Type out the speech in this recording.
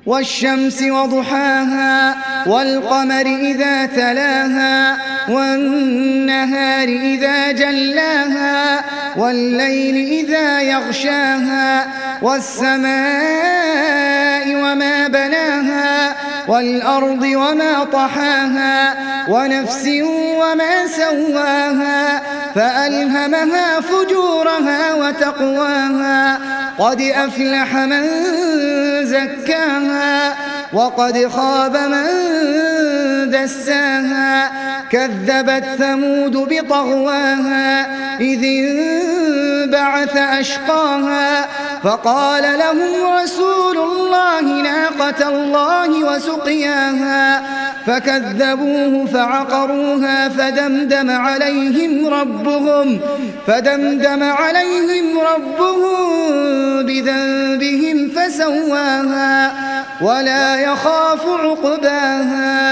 والشمس وضحاها والقمر إذا تلاها والنهار إذا جلاها والليل إذا يغشاها والسماء وما بناها والأرض وما طحاها ونفس وما سواها فألهمها فجورها وتقواها قد أفلح من زكاها وقد خاب من دساها كذبت ثمود بطغواها إذ انبعث أشقاها فقال لهم رسول الله ناقة الله وسقياها فكذبوه فعقروها فدمدم عليهم ربهم بذنبهم فسواها ولا يخاف عقباها